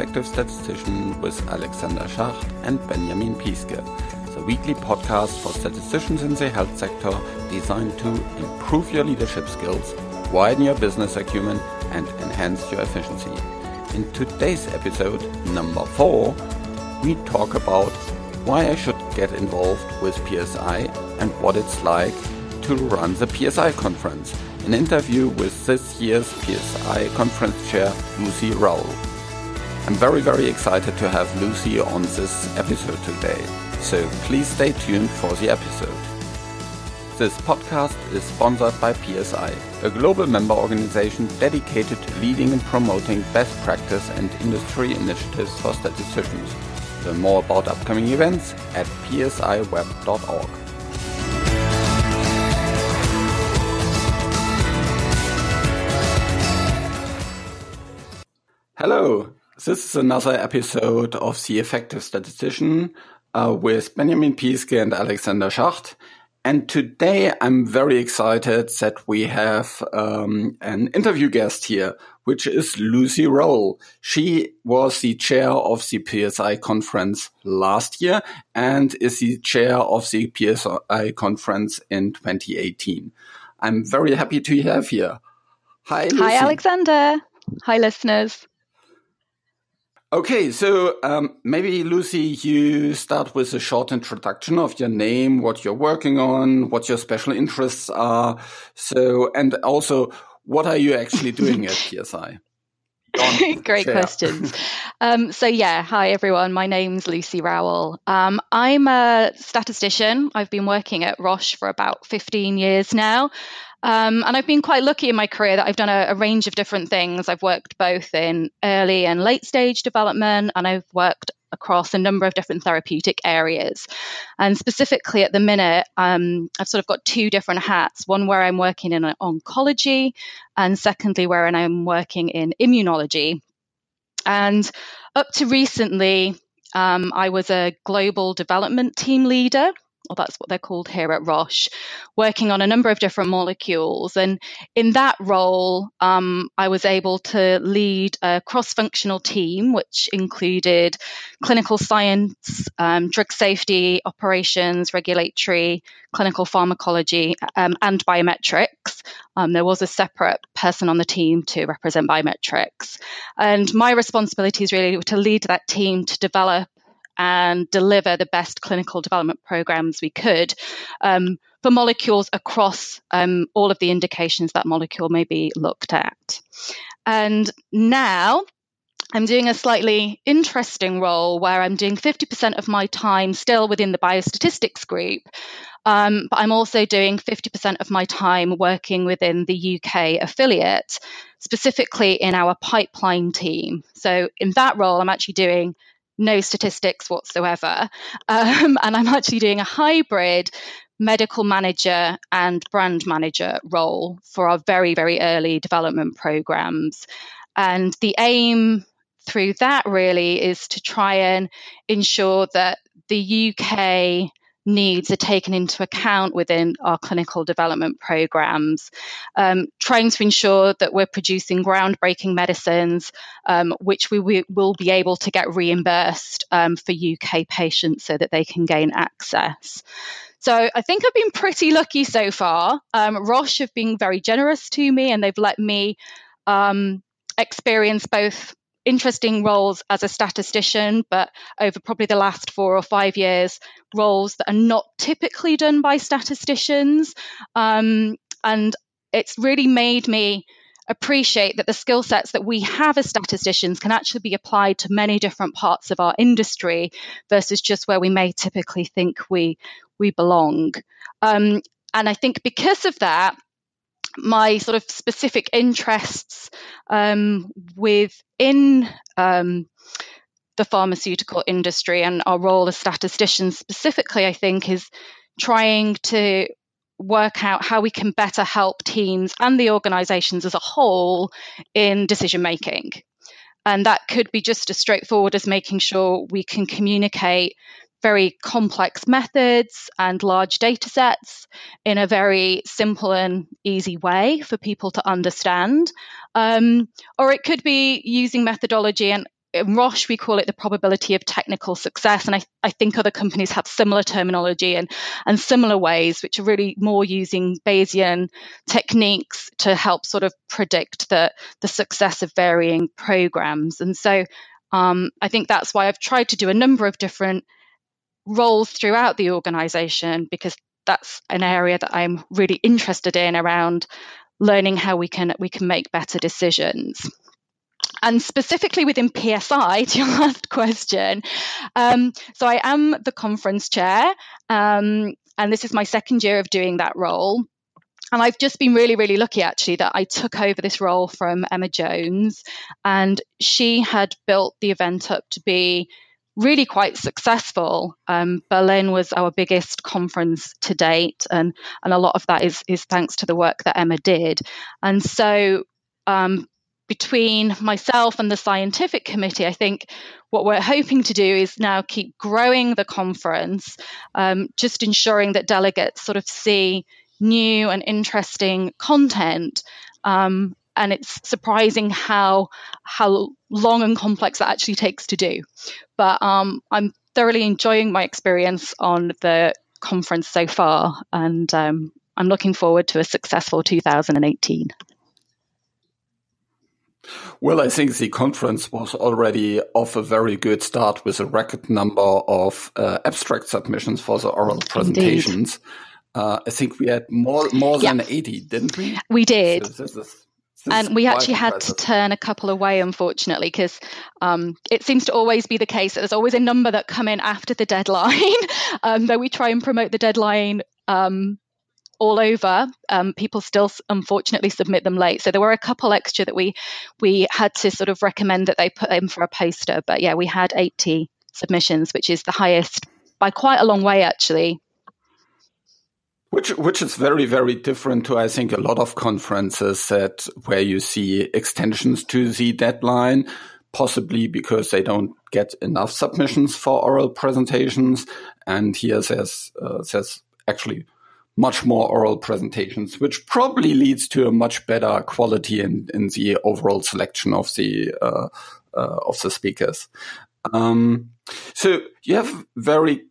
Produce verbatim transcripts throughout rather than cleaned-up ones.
Effective Statistician with Alexander Schacht and Benjamin Piske, the weekly podcast for statisticians in the health sector designed to improve your leadership skills, widen your business acumen, and enhance your efficiency. In today's episode, number four, we talk about why I should get involved with P S I and what it's like to run the P S I conference. An interview with this year's P S I conference chair, Lucy Rowell. I'm very, very excited to have Lucy on this episode today, so please stay tuned for the episode. This podcast is sponsored by P S I, a global member organization dedicated to leading and promoting best practice and industry initiatives for statisticians. Learn more about upcoming events at p s i web dot org. Hello, this is another episode of The Effective Statistician uh, with Benjamin Piske and Alexander Schacht. And today I'm very excited that we have um, an interview guest here, which is Lucy Rowell. She was the chair of the P S I conference last year and is the chair of the P S I conference in twenty eighteen. I'm very happy to have here. Hi, Lucy. Hi, Alexander. Hi, listeners. Okay, so um, maybe, Lucy, you start with a short introduction of your name, what you're working on, what your special interests are. So, and also, what are you actually doing at P S I? Great Share. questions. Um, so, yeah, hi, everyone. My name's Lucy Rowell. Um, I'm a statistician. I've been working at Roche for about fifteen years now. Um, and I've been quite lucky in my career that I've done a, a range of different things. I've worked both in early and late stage development, and I've worked across a number of different therapeutic areas. And specifically at the minute, um, I've sort of got two different hats, one where I'm working in oncology, and secondly, where I'm working in immunology. And up to recently, um, I was a global development team leader. Well, that's what they're called here at Roche, working on a number of different molecules. And in that role, um, I was able to lead a cross-functional team, which included clinical science, um, drug safety, operations, regulatory, clinical pharmacology, um, and biometrics. Um, there was a separate person on the team to represent biometrics. And my responsibility is really to lead that team to develop and deliver the best clinical development programs we could um, for molecules across um, all of the indications that molecule may be looked at. And now I'm doing a slightly interesting role where I'm doing fifty percent of my time still within the biostatistics group, um, but I'm also doing fifty percent of my time working within the U K affiliate, specifically in our pipeline team. So in that role, I'm actually doing no statistics whatsoever. Um, and I'm actually doing a hybrid medical manager and brand manager role for our very, very early development programs. And the aim through that really is to try and ensure that the U K needs are taken into account within our clinical development programs, um, trying to ensure that we're producing groundbreaking medicines, um, which we, we will be able to get reimbursed um, for U K patients so that they can gain access. So I think I've been pretty lucky so far. Um, Roche have been very generous to me, and they've let me um, experience both interesting roles as a statistician, but over probably the last four or five years, roles that are not typically done by statisticians. Um, and it's really made me appreciate that the skill sets that we have as statisticians can actually be applied to many different parts of our industry versus just where we may typically think we, we belong. Um, and I think because of that, my sort of specific interests um, within um, the pharmaceutical industry and our role as statisticians specifically, I think, is trying to work out how we can better help teams and the organizations as a whole in decision making. And that could be just as straightforward as making sure we can communicate very complex methods and large data sets in a very simple and easy way for people to understand. Um, or it could be using methodology and in Roche, we call it the probability of technical success. And I, I think other companies have similar terminology and, and similar ways, which are really more using Bayesian techniques to help sort of predict the, the success of varying programs. And so um, I think that's why I've tried to do a number of different roles throughout the organization, because that's an area that I'm really interested in around learning how we can we can make better decisions. And specifically within P S I, to your last question, um, so I am the conference chair, um, and this is my second year of doing that role. And I've just been really, really lucky, actually, that I took over this role from Emma Jones, and she had built the event up to be really quite successful. Um, Berlin was our biggest conference to date, and, and a lot of that is, is thanks to the work that Emma did. And so um, between myself and the scientific committee, I think what we're hoping to do is now keep growing the conference, um, just ensuring that delegates sort of see new and interesting content. Um, and it's surprising how how long and complex that actually takes to do. But um, I'm thoroughly enjoying my experience on the conference so far, and um, I'm looking forward to a successful two thousand eighteen. Well, I think the conference was already off a very good start with a record number of uh, abstract submissions for the oral presentations. Uh, I think we had more more yeah. than eighty, didn't we? We did. So this is, this and we actually had impressive. to turn a couple away, unfortunately, because um, it seems to always be the case that there's always a number that come in after the deadline, um, though we try and promote the deadline um, all over. Um, people still, unfortunately, submit them late. So there were a couple extra that we we had to sort of recommend that they put in for a poster. But yeah, we had eighty submissions, which is the highest by quite a long way, actually. Which which is very, very different to, I think, a lot of conferences that where you see extensions to the deadline, possibly because they don't get enough submissions for oral presentations. And here there's, uh, there's actually much more oral presentations, which probably leads to a much better quality in, in the overall selection of the uh, uh, of the speakers. Um, so you have very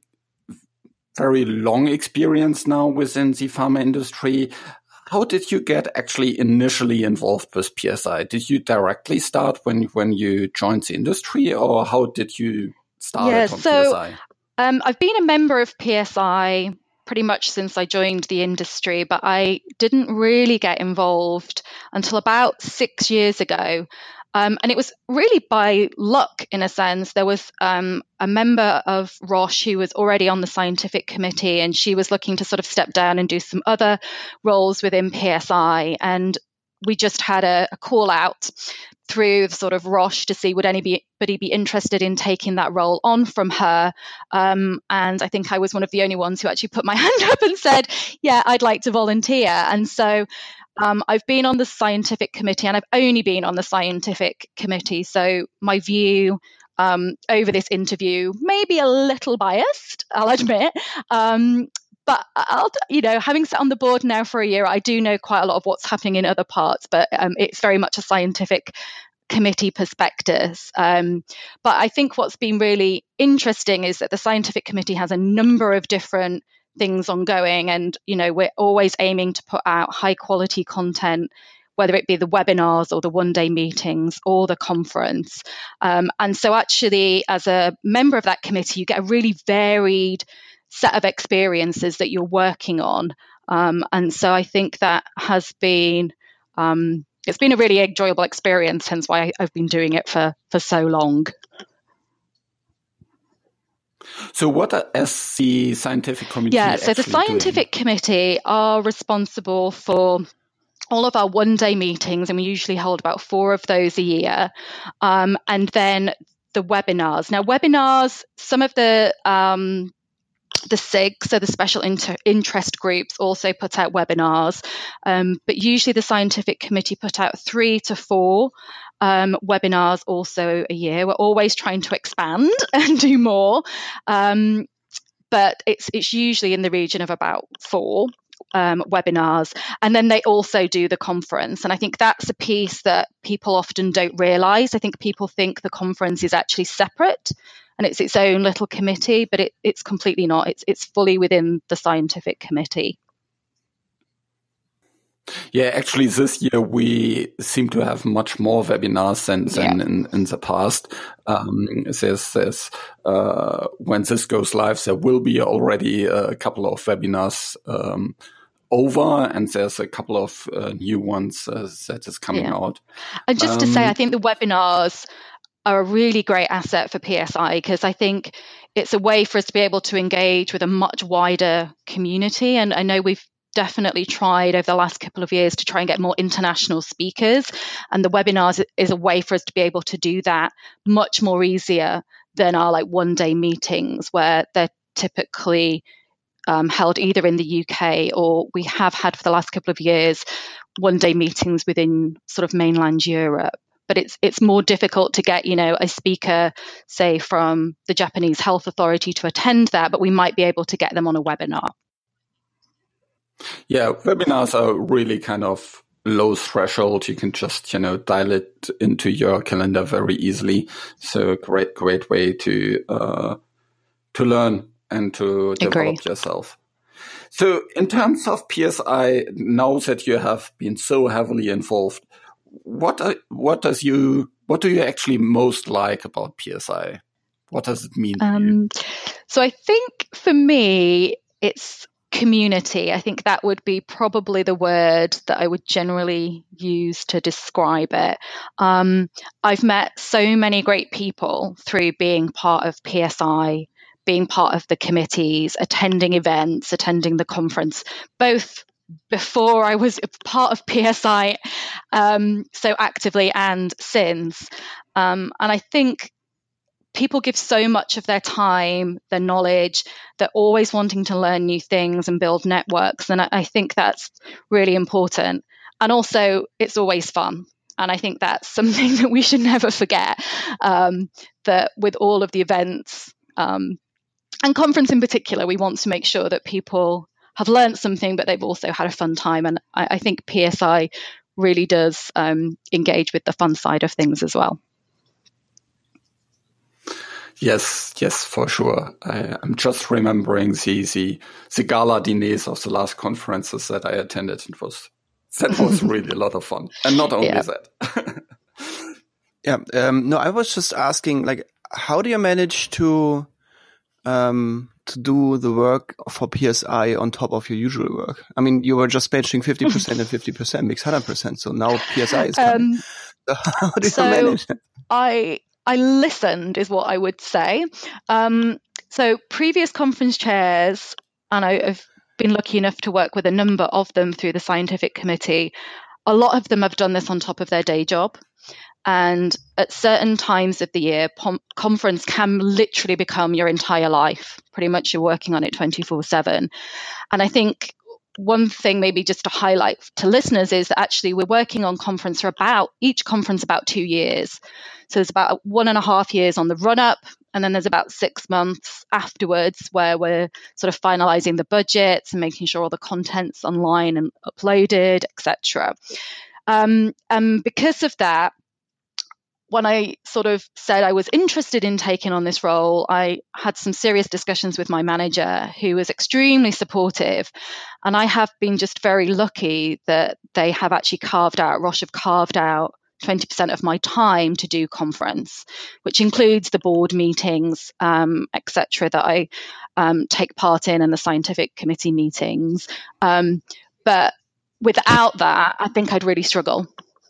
very long experience now within the pharma industry. How did you get actually initially involved with P S I? Did you directly start when when you joined the industry, or how did you start yeah, on so, P S I? Um, I've been a member of P S I pretty much since I joined the industry, but I didn't really get involved until about six years ago. Um, and it was really by luck, in a sense. There was um, a member of Roche who was already on the scientific committee, and she was looking to sort of step down and do some other roles within P S I. And we just had a, a call out through sort of Roche to see would anybody be interested in taking that role on from her. Um, and I think I was one of the only ones who actually put my hand up and said, yeah, I'd like to volunteer. And so Um, I've been on the scientific committee, and I've only been on the scientific committee. So my view um, over this interview may be a little biased, I'll admit. Um, but I'll, you know, having sat on the board now for a year, I do know quite a lot of what's happening in other parts. But um, it's very much a scientific committee perspective. Um, but I think what's been really interesting is that the scientific committee has a number of different things ongoing, and you know we're always aiming to put out high quality content, whether it be the webinars or the one day meetings or the conference. Um, and so actually, as a member of that committee, you get a really varied set of experiences that you're working on. Um, and so I think that has been um, it's been a really enjoyable experience, hence why I've been doing it for for so long. So what is the scientific committee? Yeah, so the scientific doing? committee are responsible for all of our one-day meetings, and we usually hold about four of those a year. Um, and then the webinars. Now, webinars, some of the um, the S I G, so the special inter- interest groups, also put out webinars. Um, but usually the scientific committee put out three to four um, webinars also a year. We're always trying to expand and do more. Um, but it's it's usually in the region of about four. um, webinars, and then they also do the conference. And I think that's a piece that people often don't realise. I think people think the conference is actually separate and it's its own little committee, but it, it's completely not. It's it's fully within the scientific committee. Yeah, actually, this year we seem to have much more webinars than, than yeah. in, in the past. Um, there's, there's, uh, when this goes live, there will be already a couple of webinars um, over, and there's a couple of uh, new ones uh, that is coming yeah. out. And just um, to say, I think the webinars are a really great asset for P S I, because I think it's a way for us to be able to engage with a much wider community. And I know we've definitely tried over the last couple of years to try and get more international speakers, and the webinars is a way for us to be able to do that much more easier than our like one day meetings, where they're typically um, held either in the U K, or we have had for the last couple of years one day meetings within sort of mainland Europe. But it's it's more difficult to get, you know, a speaker, say, from the Japanese Health Authority to attend that, but we might be able to get them on a webinar. Yeah, webinars are really kind of low threshold. You can just, you know, dial it into your calendar very easily. So great, great way to uh, to learn and to develop Agree. yourself. So in terms of P S I, now that you have been so heavily involved, what are, what does you what do you actually most like about P S I? What does it mean to um, you? So I think for me, it's community. I think that would be probably the word that I would generally use to describe it. Um, I've met so many great people through being part of P S I, being part of the committees, attending events, attending the conference, both before I was part of P S I um, so actively and since. Um, and I think people give so much of their time, their knowledge. They're always wanting to learn new things and build networks. And I, I think that's really important. And also, it's always fun. And I think that's something that we should never forget, um, that with all of the events um, and conference in particular, we want to make sure that people have learned something, but they've also had a fun time. And I, I think P S I really does um, engage with the fun side of things as well. Yes, yes, for sure. I, I'm just remembering the, the the gala dinners of the last conferences that I attended. It was that was really a lot of fun, and not only yeah. that. yeah. Um, no, I was just asking, like, how do you manage to um, to do the work for P S I on top of your usual work? I mean, you were just mentioning fifty percent and fifty percent makes one hundred percent. So now P S I is coming. Um, so how do so you manage it? I. I listened is what I would say. Um, so previous conference chairs, and I, I've been lucky enough to work with a number of them through the scientific committee, a lot of them have done this on top of their day job. And at certain times of the year, pom- conference can literally become your entire life. Pretty much you're working on it twenty-four seven. And I think one thing maybe just to highlight to listeners is that actually we're working on conference for about, each conference about two years. So there's about one and a half years on the run-up, and then there's about six months afterwards where we're sort of finalising the budgets and making sure all the content's online and uploaded, et cetera. Um, and because of that, when I sort of said I was interested in taking on this role, I had some serious discussions with my manager, who was extremely supportive. And I have been just very lucky that they have actually carved out, Roche have carved out twenty percent of my time to do conference, which includes the board meetings, um, et cetera, that I um, take part in, and the scientific committee meetings. Um, but without that, I think I'd really struggle.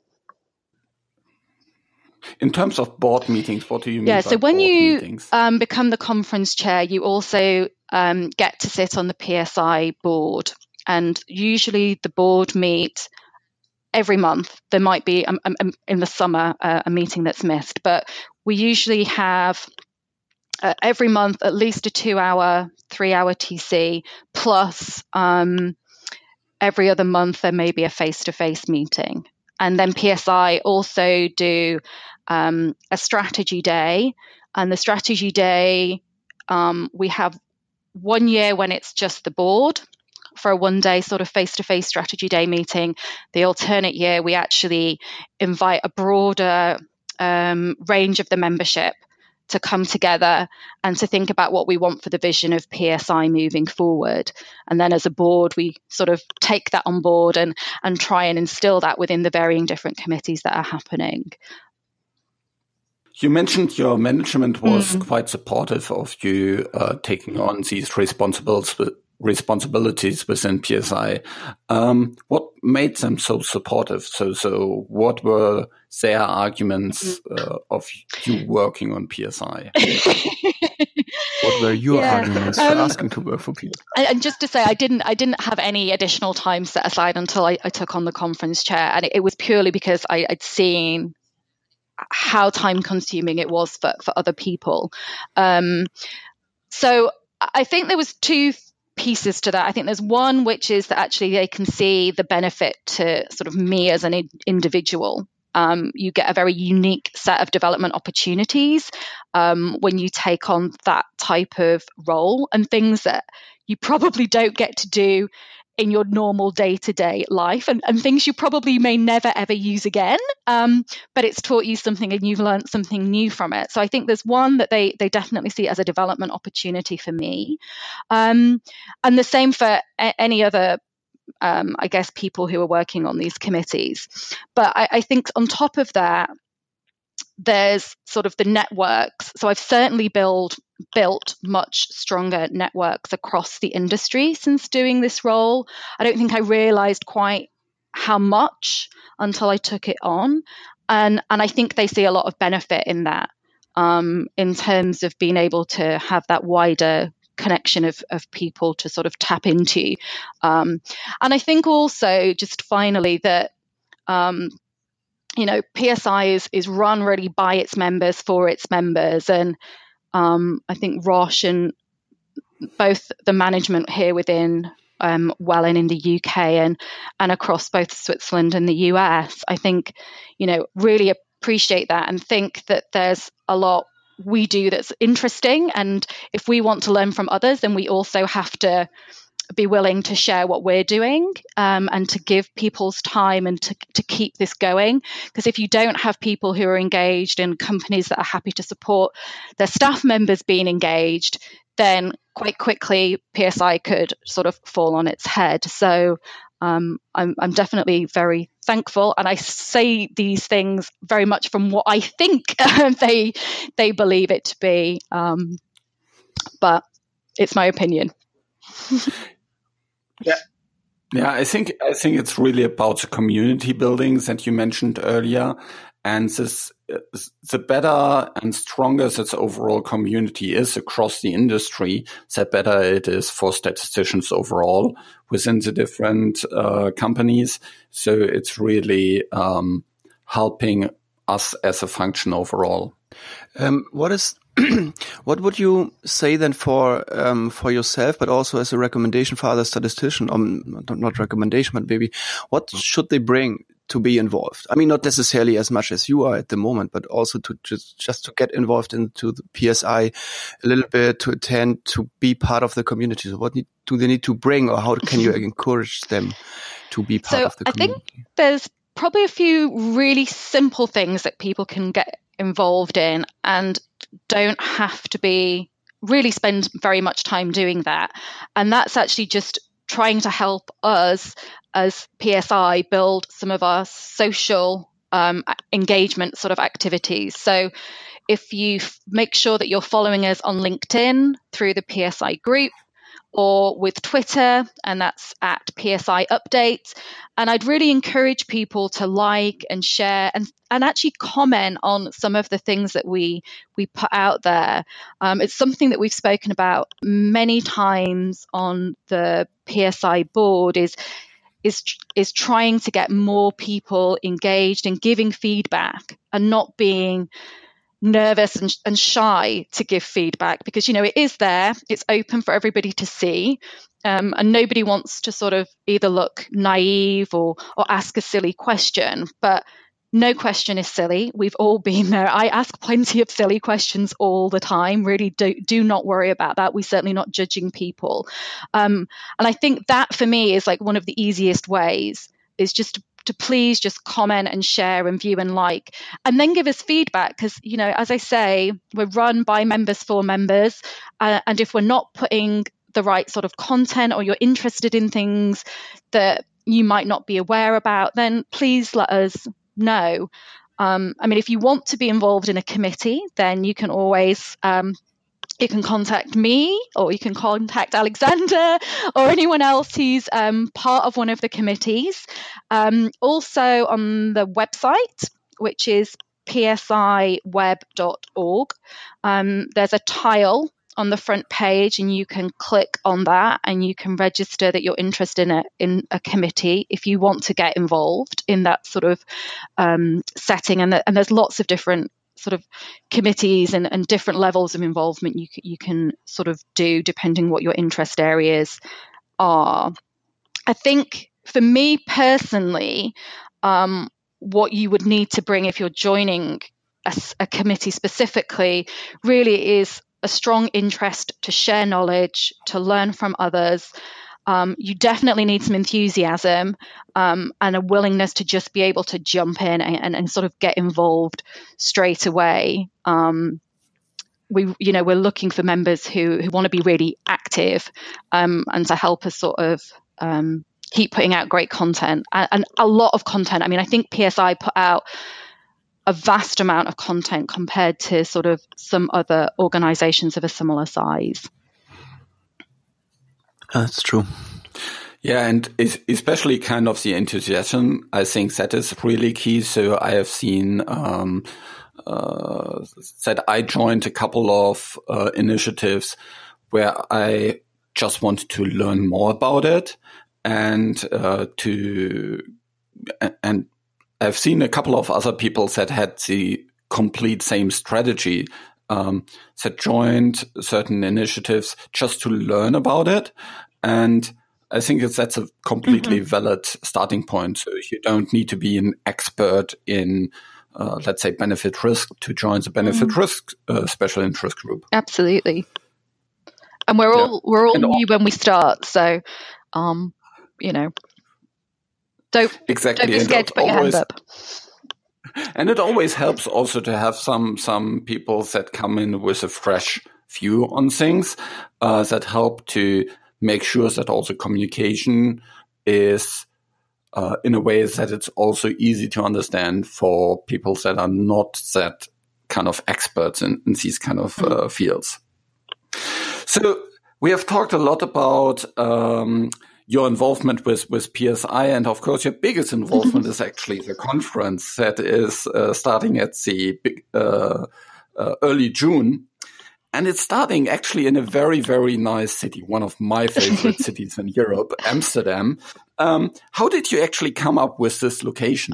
In terms of board meetings, what do you mean yeah, by so when board you meetings? Um, become the conference chair, you also um, get to sit on the P S I board. And usually the board meet every month. There might be, um, um, in the summer, uh, a meeting that's missed. But we usually have uh, every month at least a two-hour, three-hour T C, plus um, every other month there may be a face-to-face meeting. And then P S I also do um, a strategy day. And the strategy day, um, we have one year when it's just the board. for a one-day sort of face-to-face strategy day meeting. The alternate year, we actually invite a broader um, range of the membership to come together and to think about what we want for the vision of P S I moving forward. And then as a board, we sort of take that on board and, and try and instill that within the varying different committees that are happening. You mentioned your management was Mm. quite supportive of you uh, taking on these responsibilities responsibilities within P S I. Um, what made them so supportive? So, so what were their arguments uh, of you working on P S I? What were your Yeah. arguments for Um, asking to work for P S I? And, and just to say, I didn't, I didn't have any additional time set aside until I, I took on the conference chair, and it, it was purely because I, I'd seen how time consuming it was for, for other people. Um, so I think there was two pieces to that. I think there's one, which is that actually they can see the benefit to sort of me as an individual. Um, you get a very unique set of development opportunities um, when you take on that type of role, and things that you probably don't get to do in your normal day-to-day life, and, and things you probably may never ever use again, um, but it's taught you something and you've learned something new from it. So I think there's one that they they definitely see as a development opportunity for me, um, and the same for a- any other um, I guess people who are working on these committees. But I, I think on top of that, there's sort of the networks. So I've certainly build, built much stronger networks across the industry since doing this role. I don't think I realized quite how much until I took it on. And, and I think they see a lot of benefit in that, um, in terms of being able to have that wider connection of, of people to sort of tap into. Um, and I think also, just finally, that um, you know, P S I is is run really by its members for its members, and um, I think Roche and both the management here within um, Wellin in the U K and and across both Switzerland and the U S, I think, you know, really appreciate that and think that there's a lot we do that's interesting, and if we want to learn from others, then we also have to be willing to share what we're doing, um, and to give people's time and to, to keep this going. Because if you don't have people who are engaged and companies that are happy to support their staff members being engaged, then quite quickly P S I could sort of fall on its head. So um, I'm, I'm definitely very thankful, and I say these things very much from what I think they they believe it to be, um, but it's my opinion. Yeah, yeah. I think I think it's really about the community building that you mentioned earlier, and this the better and stronger this overall community is across the industry, the better it is for statisticians overall within the different uh, companies. So it's really um, helping us as a function overall. Um, what is what would you say then for um, for yourself, but also as a recommendation for other statisticians? Um, not recommendation, but maybe what should they bring to be involved? I mean, not necessarily as much as you are at the moment, but also to just just to get involved into the P S I a little bit, to attend, to be part of the community. So, what need, do they need to bring, or how can you encourage them to be part so of the community? I think there's probably a few really simple things that people can get involved in and don't have to be really spend very much time doing that. And that's actually just trying to help us as P S I build some of our social um, engagement sort of activities. So if you f- make sure that you're following us on LinkedIn through the P S I group, or with Twitter, and that's at P S I Updates. And I'd really encourage people to like and share and, and actually comment on some of the things that we we put out there. Um, it's something that we've spoken about many times on the P S I board, is is is trying to get more people engaged and giving feedback and not being nervous and, and shy to give feedback, because, you know, it is there, it's open for everybody to see, um, and nobody wants to sort of either look naive or or ask a silly question. But no question is silly. We've all been there. I ask plenty of silly questions all the time. Really do, do not worry about that. We're certainly not judging people. Um, and I think that for me is like one of the easiest ways is just to, to please just comment and share and view and like, and then give us feedback. Because, you know, as I say, we're run by members for members. Uh, and if we're not putting the right sort of content or you're interested in things that you might not be aware about, then please let us know. Um, I mean, if you want to be involved in a committee, then you can always um, you can contact me, or you can contact Alexander or anyone else who's um, part of one of the committees. Um, also on the website, which is p s i web dot org, um, there's a tile on the front page, and you can click on that and you can register that you're interested in a, in a committee if you want to get involved in that sort of um, setting. And, the, and there's lots of different sort of committees and, and different levels of involvement you, you can sort of do depending what your interest areas are. I think for me personally, um, what you would need to bring if you're joining a, a committee specifically really is a strong interest to share knowledge, to learn from others. Um, you definitely need some enthusiasm um, and a willingness to just be able to jump in and, and, and sort of get involved straight away. Um, we, you know, we're looking for members who, who want to be really active um, and to help us sort of um, keep putting out great content and, and a lot of content. I mean, I think P S I put out a vast amount of content compared to sort of some other organizations of a similar size. That's true. Yeah, and especially kind of the enthusiasm, I think that is really key. So I have seen um, uh, that I joined a couple of uh, initiatives where I just wanted to learn more about it and uh, to and I've seen a couple of other people that had the complete same strategy, um, that joined certain initiatives just to learn about it. And I think it's, that's a completely mm-hmm. valid starting point. So you don't need to be an expert in, uh, let's say, benefit risk to join the benefit mm-hmm. risk uh, special interest group. Absolutely. And we're yeah. all we're all and new all- when we start. So, um, you know. Don't, exactly. don't be scared to put always, your hand up. And it always helps also to have some some people that come in with a fresh view on things uh, that help to make sure that also communication is uh, in a way that it's also easy to understand for people that are not that kind of experts in, in these kind of uh, fields. So we have talked a lot about um, your involvement with, with P S I, and of course your biggest involvement is actually the conference that is uh, starting at the big, uh, uh, early June. And it's starting actually in a very, very nice city, one of my favorite cities in Europe, Amsterdam. Um, how did you actually come up with this location?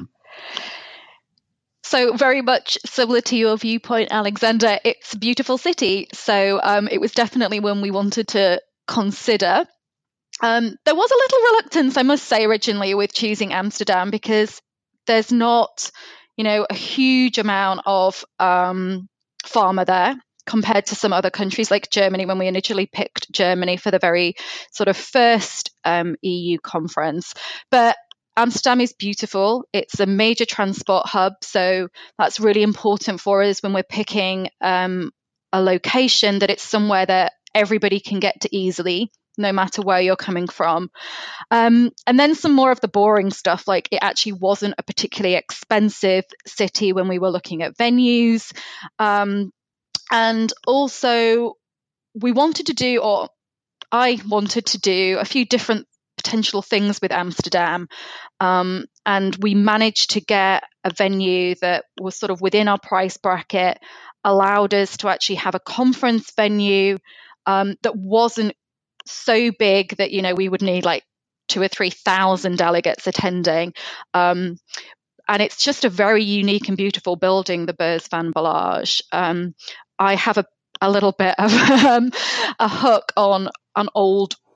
So very much similar to your viewpoint, Alexander, it's a beautiful city. So um, it was definitely one we wanted to consider. Um, there was a little reluctance, I must say, originally with choosing Amsterdam because there's not, you know, a huge amount of um, pharma there compared to some other countries like Germany. When we initially picked Germany for the very sort of first um, E U conference. But Amsterdam is beautiful. It's a major transport hub. So that's really important for us when we're picking um, a location, that it's somewhere that everybody can get to easily, no matter where you're coming from. Um, and then some more of the boring stuff, like it actually wasn't a particularly expensive city when we were looking at venues. Um, and also we wanted to do, or I wanted to do a few different potential things with Amsterdam. Um, and we managed to get a venue that was sort of within our price bracket, allowed us to actually have a conference venue um, that wasn't so big that, you know, we would need like two or three thousand delegates attending. Um, and it's just a very unique and beautiful building, the Beurs van Ballage. Um, I have a, a little bit of um, a hook on an old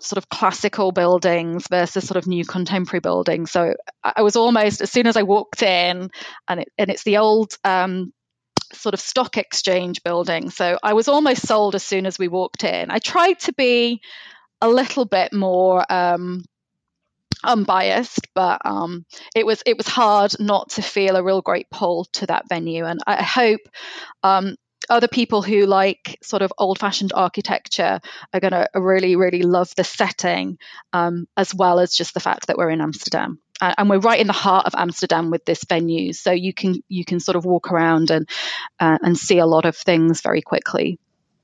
sort of classical buildings versus sort of new contemporary buildings. So I was almost, as soon as I walked in, and it, and it's the old um, sort of stock exchange building. So I was almost sold as soon as we walked in. I tried to be a little bit more um, unbiased, but um, it was it was hard not to feel a real great pull to that venue. And I hope um, other people who like sort of old-fashioned architecture are going to really, really love the setting, um, as well as just the fact that we're in Amsterdam. And we're right in the heart of Amsterdam with this venue, so you can you can sort of walk around and uh, and see a lot of things very quickly.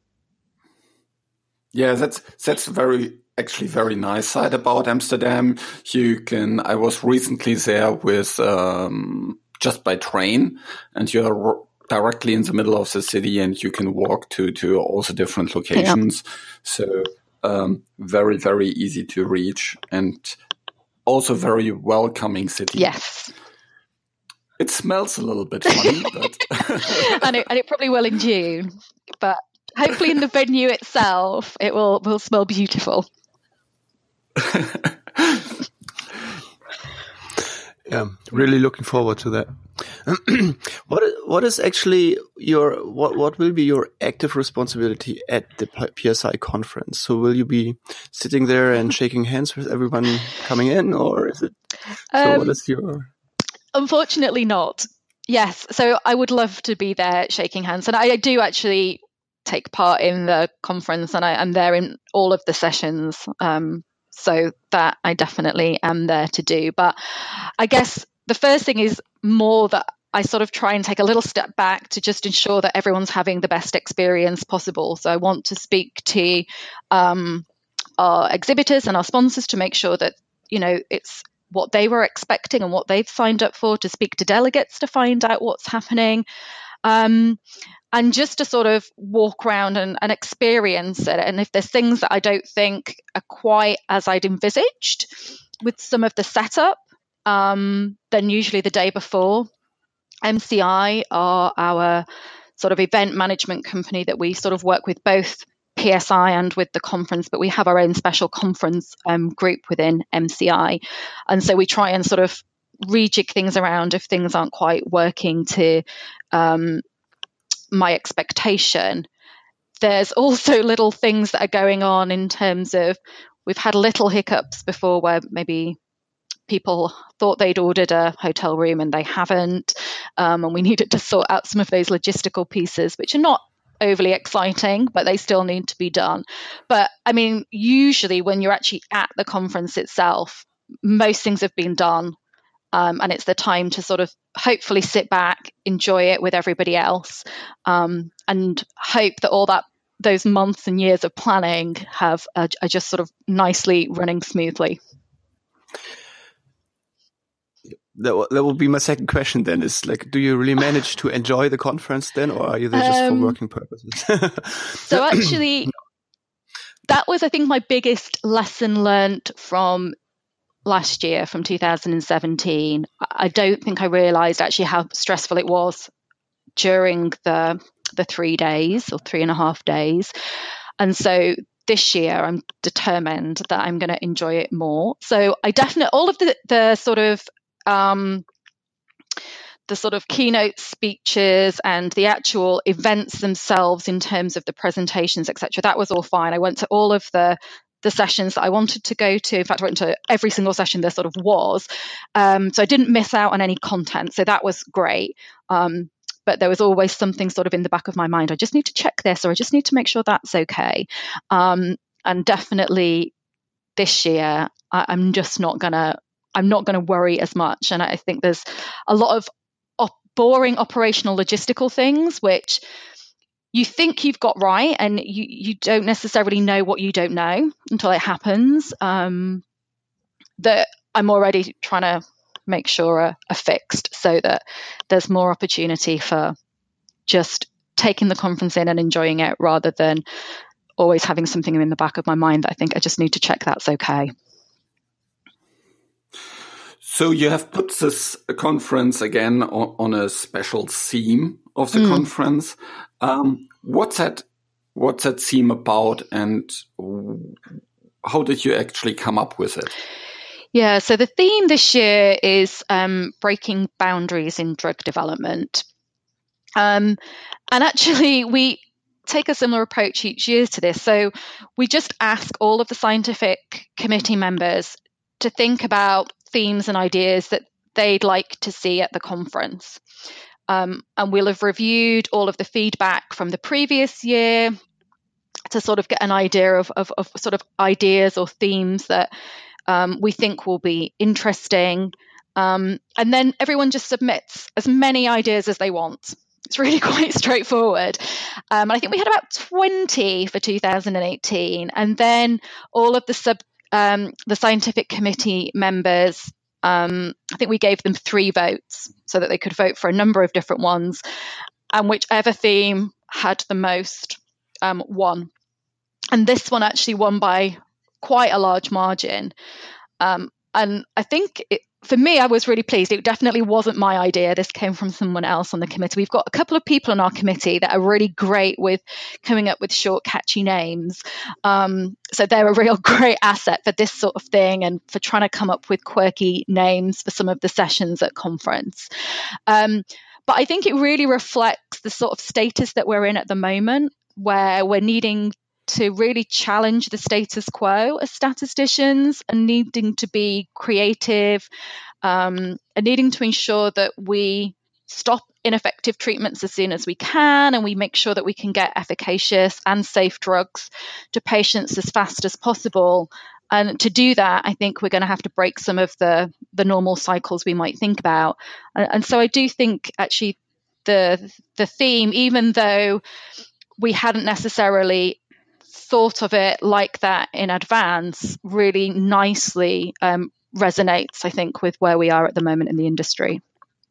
Yeah, that's that's very actually very nice side about Amsterdam. You can. I was recently there with um, just by train, and you're directly in the middle of the city, and you can walk to to all the different locations. Yeah. So um, very very easy to reach, and also very welcoming city. Yes. It smells a little bit funny, but and, it, and it probably will in June. But hopefully in the venue itself, it will, will smell beautiful. Yeah, really looking forward to that. what what is actually your what what will be your active responsibility at the P S I conference? So will you be sitting there and shaking hands with everyone coming in, or is it? So um, what is your? Unfortunately, not. Yes, so I would love to be there shaking hands, and I, I do actually take part in the conference, and I, I'm there in all of the sessions. Um, so that I definitely am there to do. But I guess the first thing is more that I sort of try and take a little step back to just ensure that everyone's having the best experience possible. So I want to speak to um, our exhibitors and our sponsors to make sure that, you know, it's what they were expecting and what they've signed up for, to speak to delegates to find out what's happening. Um, and just to sort of walk around and, and experience it. And if there's things that I don't think are quite as I'd envisaged with some of the setup, um, then usually the day before, M C I are our sort of event management company that we sort of work with both P S I and with the conference, but we have our own special conference um, group within M C I. And so we try and sort of rejig things around if things aren't quite working to um, my expectation. There's also little things that are going on in terms of, we've had little hiccups before where maybe people thought they'd ordered a hotel room and they haven't, um, and we needed to sort out some of those logistical pieces, which are not overly exciting, but they still need to be done. But I mean, usually when you're actually at the conference itself, most things have been done. Um, and it's the time to sort of hopefully sit back, enjoy it with everybody else, um, and hope that all that those months and years of planning have uh, are just sort of nicely running smoothly. That that will be my second question then, is like, do you really manage to enjoy the conference then, or are you there just um, for working purposes? So actually, that was, I think, my biggest lesson learned from last year, from two thousand seventeen. I don't think I realised actually how stressful it was during the the three days or three and a half days. And so this year I'm determined that I'm going to enjoy it more. So I definitely, all of the, the sort of um, the sort of keynote speeches and the actual events themselves in terms of the presentations, et cetera, that was all fine. I went to all of the the sessions that I wanted to go to. In fact, I went to every single session there sort of was. Um, so I didn't miss out on any content. So that was great. Um, but there was always something sort of in the back of my mind. I just need to check this, or I just need to make sure that's okay. Um, and definitely this year, I, I'm just not gonna, I'm not gonna worry as much. And I think there's a lot of op- boring operational logistical things, which you think you've got right, and you, you don't necessarily know what you don't know until it happens, um, that I'm already trying to make sure are, are fixed, so that there's more opportunity for just taking the conference in and enjoying it, rather than always having something in the back of my mind that I think I just need to check that's okay. So you have put this conference again on, on a special theme of the mm. conference. Um, what's that? What's that theme about, and how did you actually come up with it? Yeah, so the theme this year is um, breaking boundaries in drug development. Um, and actually, we take a similar approach each year to this. So we just ask all of the scientific committee members to think about themes and ideas that they'd like to see at the conference. Um, and we'll have reviewed all of the feedback from the previous year to sort of get an idea of, of, of sort of ideas or themes that um, we think will be interesting. Um, and then everyone just submits as many ideas as they want. It's really quite straightforward. Um, I think we had about twenty for two thousand eighteen. And then all of the sub, um, the scientific committee members, um, I think we gave them three votes so that they could vote for a number of different ones. And whichever theme had the most um, won. And this one actually won by quite a large margin. Um, and I think it, for me, I was really pleased. It definitely wasn't my idea. This came from someone else on the committee. We've got a couple of people on our committee that are really great with coming up with short, catchy names. Um, so they're a real great asset for this sort of thing and for trying to come up with quirky names for some of the sessions at conference. Um, but I think it really reflects the sort of status that we're in at the moment, where we're needing to really challenge the status quo as statisticians and needing to be creative um, and needing to ensure that we stop ineffective treatments as soon as we can and we make sure that we can get efficacious and safe drugs to patients as fast as possible. And to do that, I think we're going to have to break some of the, the normal cycles we might think about. And, and so I do think actually the the theme, even though we hadn't necessarily thought of it like that in advance, really nicely um, resonates, I think, with where we are at the moment in the industry.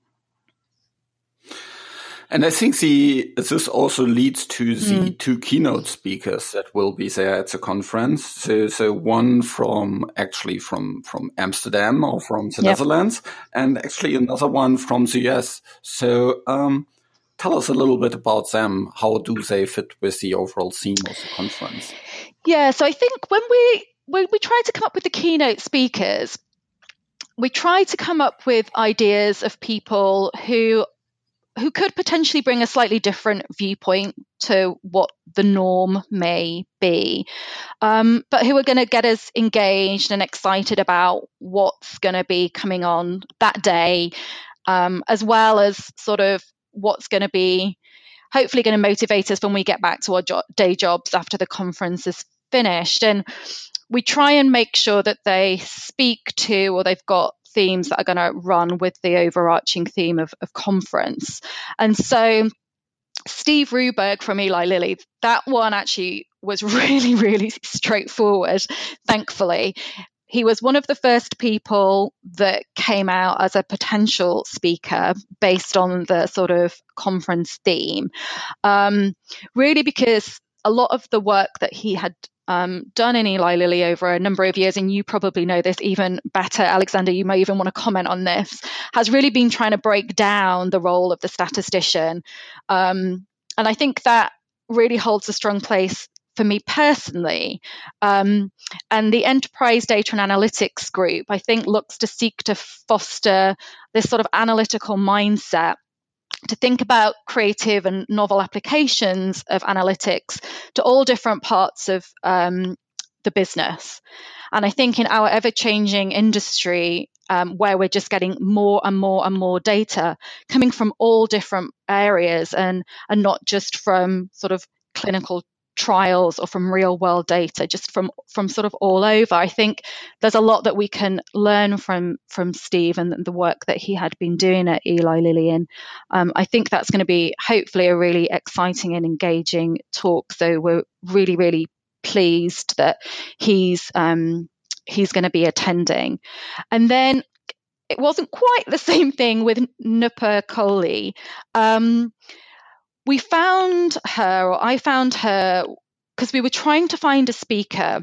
And I think the this also leads to the mm. two keynote speakers that will be there at the conference. So, so one from actually from from Amsterdam or from the yep. Netherlands, and actually another one from the U S. So, um, tell us a little bit about them. How do they fit with the overall theme of the conference? Yeah, so I think when we when we try to come up with the keynote speakers, we try to come up with ideas of people who who could potentially bring a slightly different viewpoint to what the norm may be, um, but who are going to get us engaged and excited about what's going to be coming on that day, um, as well as sort of what's going to be hopefully going to motivate us when we get back to our jo- day jobs after the conference is finished. And we try and make sure that they speak to, or they've got themes that are going to run with the overarching theme of, of conference. And so Steve Ruberg from Eli Lilly, that one actually was really, really straightforward, thankfully. He was one of the first people that came out as a potential speaker based on the sort of conference theme, um, really because a lot of the work that he had um, done in Eli Lilly over a number of years, and you probably know this even better, Alexander, you may even want to comment on this, has really been trying to break down the role of the statistician. Um, and I think that really holds a strong place for me personally. Um, and the Enterprise Data and Analytics Group, I think, looks to seek to foster this sort of analytical mindset to think about creative and novel applications of analytics to all different parts of um, the business. And I think in our ever-changing industry, um, where we're just getting more and more and more data coming from all different areas and, and not just from sort of clinical trials or from real world data, just from from sort of all over. I think there's a lot that we can learn from from Steve and the work that he had been doing at Eli Lilly. And um, I think that's going to be hopefully a really exciting and engaging talk. So we're really, really pleased that he's um, he's going to be attending. And then it wasn't quite the same thing with Nupur Kohli. Um, We found her, or I found her, because we were trying to find a speaker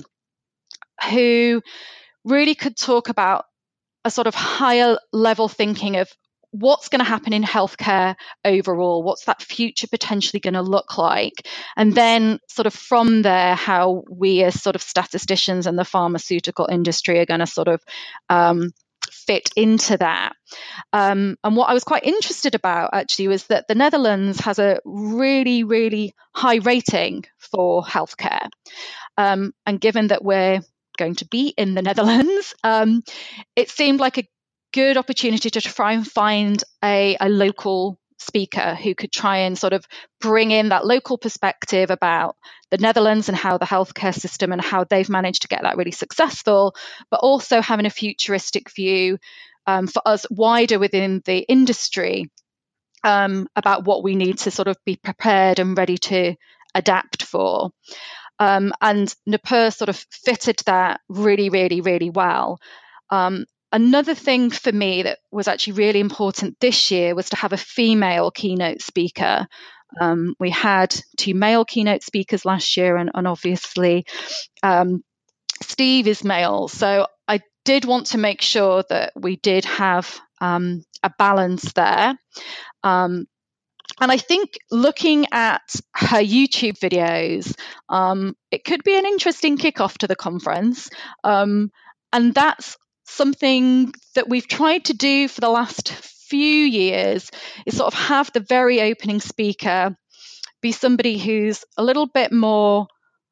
who really could talk about a sort of higher level thinking of what's going to happen in healthcare overall? What's that future potentially going to look like? And then sort of from there, how we as sort of statisticians and the pharmaceutical industry are going to sort of um, fit into that. Um, and what I was quite interested about actually was that the Netherlands has a really, really high rating for healthcare. Um, and given that we're going to be in the Netherlands, um, it seemed like a good opportunity to try and find a, a local speaker who could try and sort of bring in that local perspective about the Netherlands and how the healthcare system and how they've managed to get that really successful, but also having a futuristic view um, for us wider within the industry um, about what we need to sort of be prepared and ready to adapt for. Um, and Nupur sort of fitted that really, really, really well. Um, Another thing for me that was actually really important this year was to have a female keynote speaker. Um, we had two male keynote speakers last year, and, and obviously um, Steve is male. So I did want to make sure that we did have um, a balance there. Um, and I think looking at her YouTube videos, um, it could be an interesting kickoff to the conference. Um, and that's something that we've tried to do for the last few years, is sort of have the very opening speaker be somebody who's a little bit more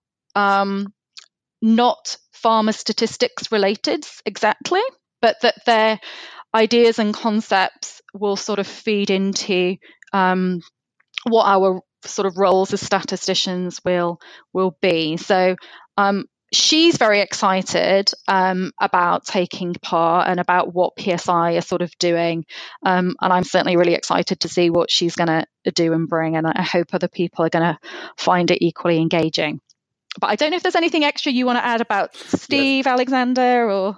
um, not pharma statistics related exactly, but that their ideas and concepts will sort of feed into um, what our sort of roles as statisticians will will be. So um, she's very excited um, about taking part and about what P S I are sort of doing. Um, and I'm certainly really excited to see what she's going to do and bring. And I hope other people are going to find it equally engaging. But I don't know if there's anything extra you want to add about Steve, yes. Alexander, or...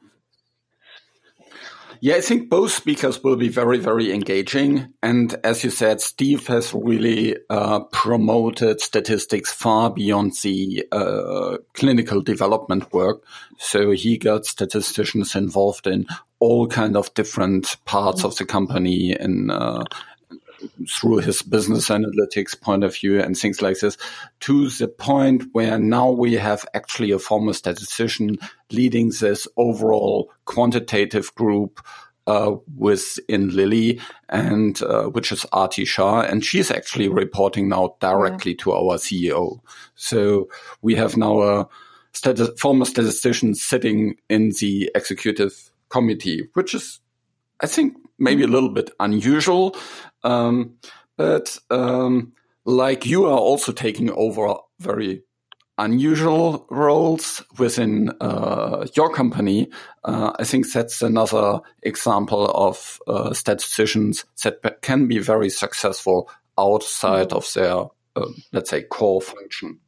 Yeah, I think both speakers will be very, very engaging. And as you said, Steve has really uh, promoted statistics far beyond the uh, clinical development work. So he got statisticians involved in all kind of different parts of the company and uh, through his business analytics point of view and things like this, to the point where now we have actually a former statistician leading this overall quantitative group uh, within Lilly, and uh, which is Aarti Shah, and she's actually reporting now directly yeah. to our C E O. So we have now a stati- former statistician sitting in the executive committee, which is, I think, maybe a little bit unusual. Um, but um, like you are also taking over very unusual roles within uh, your company, uh, I think that's another example of uh, statisticians that can be very successful outside mm-hmm. of their, uh, let's say, core function.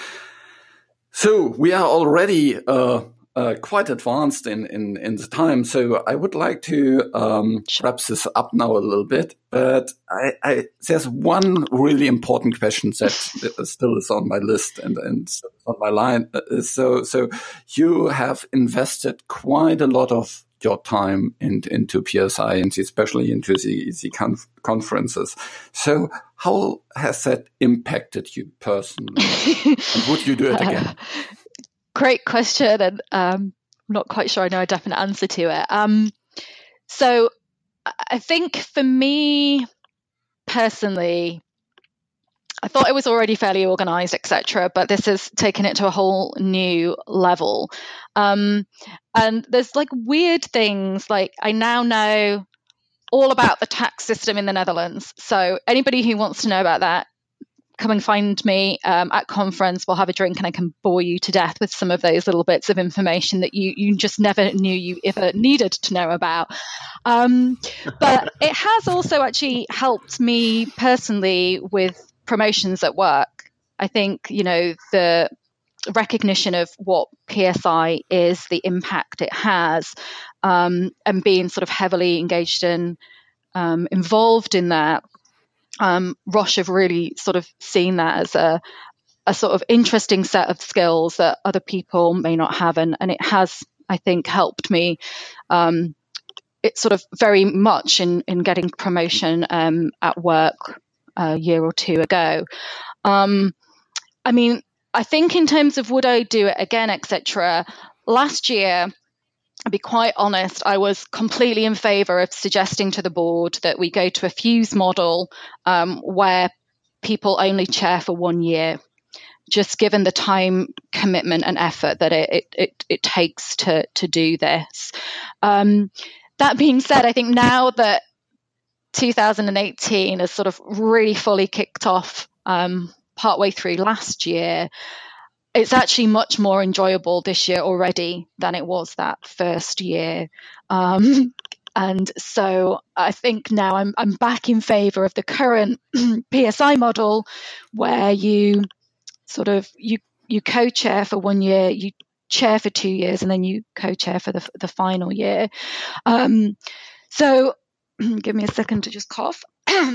So we are already uh, Uh, quite advanced in, in, in the time. So I would like to um, wrap this up now a little bit. But I, I, there's one really important question that still is on my list and, and on my line. So, so you have invested quite a lot of your time in, into P S I and especially into the, the conf- conferences. So how has that impacted you personally? And would you do it again? Uh, Great question, and um, I'm not quite sure I know a definite answer to it. Um, so I think for me personally, I thought it was already fairly organised, et cetera, but this has taken it to a whole new level. Um, and there's like weird things, like I now know all about the tax system in the Netherlands. So anybody who wants to know about that, come and find me um, at conference. We'll have a drink and I can bore you to death with some of those little bits of information that you, you just never knew you ever needed to know about. Um, but it has also actually helped me personally with promotions at work. I think, you know, the recognition of what P S I is, the impact it has, um, and being sort of heavily engaged and um, involved in that. Um, Roche have really sort of seen that as a, a sort of interesting set of skills that other people may not have. And, and it has, I think, helped me um, it's sort of very much in, in getting promotion um, at work a year or two ago. Um, I mean, I think in terms of would I do it again, et cetera, last year, I'll be quite honest, I was completely in favour of suggesting to the board that we go to a fuse model um, where people only chair for one year, just given the time commitment and effort that it it, it, it takes to, to do this. Um, that being said, I think now that two thousand eighteen has sort of really fully kicked off um, partway through last year, it's actually much more enjoyable this year already than it was that first year. Um, and so I think now I'm I'm back in favour of the current P S I model, where you sort of you you co-chair for one year, you chair for two years, and then you co-chair for the the final year. Um, so give me a second to just cough.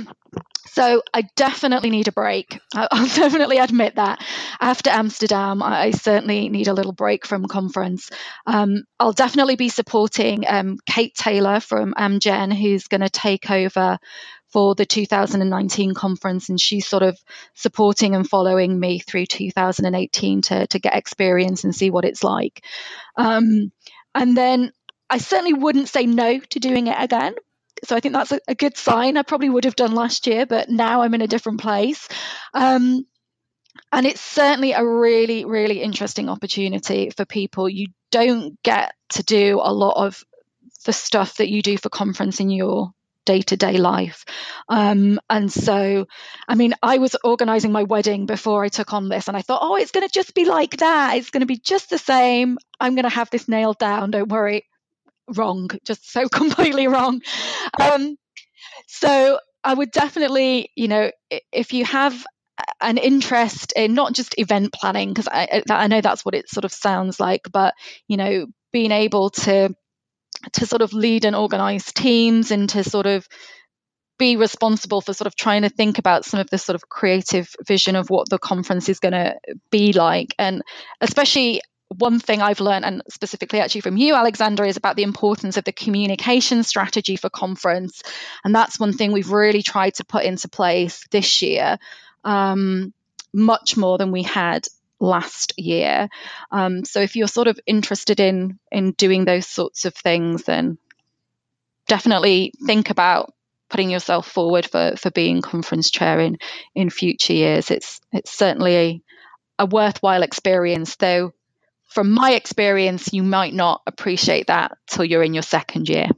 So I definitely need a break. I'll definitely admit that. After Amsterdam, I certainly need a little break from conference. Um, I'll definitely be supporting um, Kate Taylor from Amgen, who's going to take over for the two thousand nineteen conference, and she's sort of supporting and following me through two thousand eighteen to, to get experience and see what it's like. Um, and then I certainly wouldn't say no to doing it again. So I think that's a, a good sign. I probably would have done last year, but now I'm in a different place. Um, and it's certainly a really, really interesting opportunity for people. You don't get to do a lot of the stuff that you do for conference in your day-to-day life. Um, and so, I mean, I was organising my wedding before I took on this, and I thought, oh, it's going to just be like that. It's going to be just the same. I'm going to have this nailed down. Don't worry. Wrong, just so completely wrong. Um, so I would definitely, you know, if you have an interest in not just event planning, because I, I know that's what it sort of sounds like, but, you know, being able to to sort of lead and organize teams and to sort of be responsible for sort of trying to think about some of the sort of creative vision of what the conference is going to be like. And especially one thing I've learned, and specifically actually from you, Alexander, is about the importance of the communication strategy for conference. And that's one thing we've really tried to put into place this year, um, much more than we had last year. Um, so if you're sort of interested in in doing those sorts of things, then definitely think about putting yourself forward for, for being conference chair in, in future years. It's it's certainly a, a worthwhile experience, though from my experience, you might not appreciate that till you're in your second year.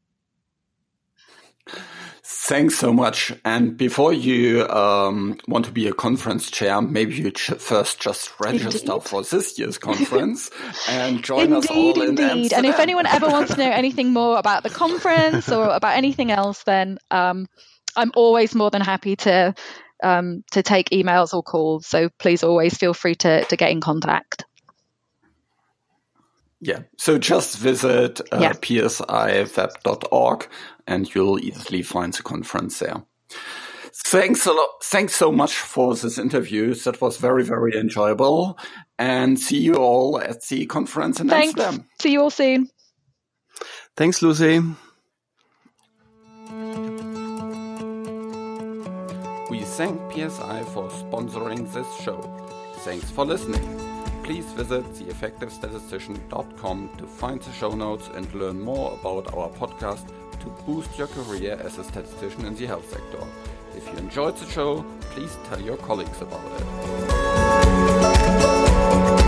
Thanks so much. And before you um, want to be a conference chair, maybe you ch- first just register indeed. for this year's conference and join indeed, us all in Indeed, Amsterdam. And if anyone ever wants to know anything more about the conference or about anything else, then um, I'm always more than happy to um, to take emails or calls. So please always feel free to to get in contact. Yeah, so just visit uh, yeah. p s i web dot org and you'll easily find the conference there. Thanks a lot. Thanks so much for this interview. That was very, very enjoyable. And see you all at the conference in Thanks. Amsterdam. See you all soon. Thanks, Lucy. We thank P S I for sponsoring this show. Thanks for listening. Please visit the effective statistician dot com to find the show notes and learn more about our podcast to boost your career as a statistician in the health sector. If you enjoyed the show, please tell your colleagues about it.